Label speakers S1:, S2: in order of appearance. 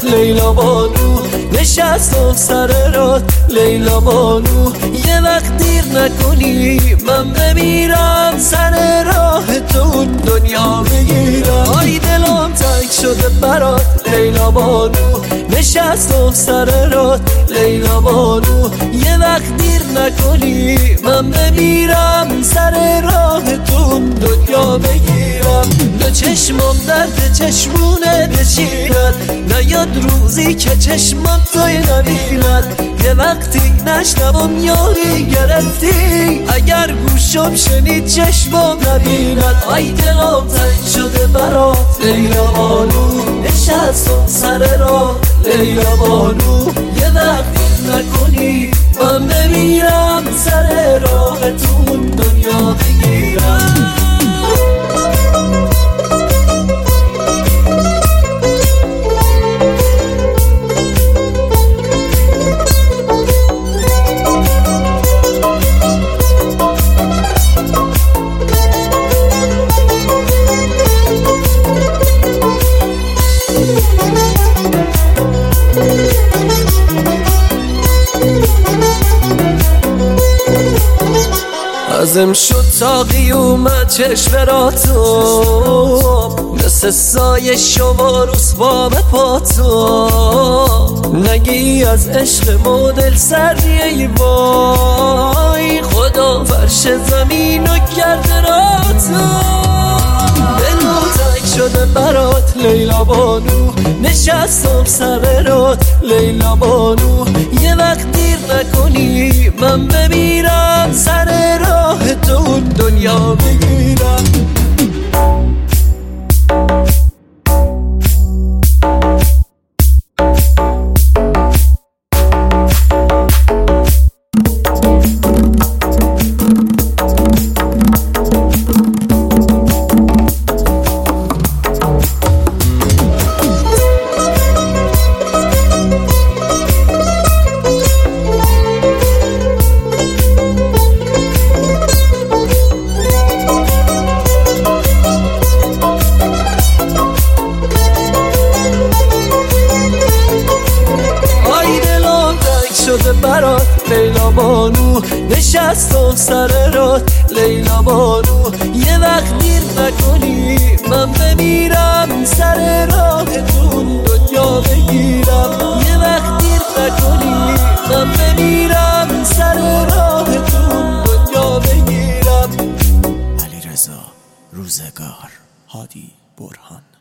S1: لیلا بانو، نشستم سر راه لیلا بانو. یه وقت دیر نکنی من بمیرم، سر راه تو دنیا بگیرم. آی دلم تنگ شده برات لیلا بانو، نشستم سر راه لیلا بانو. یه وقت دیر نکنی من بمیرم، سر راه تو دنیا بگیرم. دو چشمم درد چشمونه بچیند، نیاد روزی که چشمم توی نبیند. یه وقتی نشنوم یاری گرفتی، اگر گوشم شنید چشمم نبیند. آی دلم تنگ شده برات لیلا بانو، نشستم سر راه لیلا بانو. یه وقتی نکنی من بمیرم، سر راه تو دنیا بگیرم. ازم شد تاقی اومد چشم را تو، مثل سایه شما رسوا به پا تو. نگی از عشق مدل سری ای وای، خدا فرش زمین و کرده را تو. دلم تنگ شده برات لیلا بانو، نشستم سر رات لیلا بانو. یه وقت دیر نکنی من بمیرم، سر راه تو دنیا بگیرم. شده برات لیلا بانو، نشستم سر رات لیلا بانو. یه وقت دیر نکنی من بمیرم، سر راه تو دنیا بگیرم. یه وقت دیر نکنی من بمیرم، سر راه تو دنیا بگیرم.
S2: علیرضا روزگار، هادی برهان.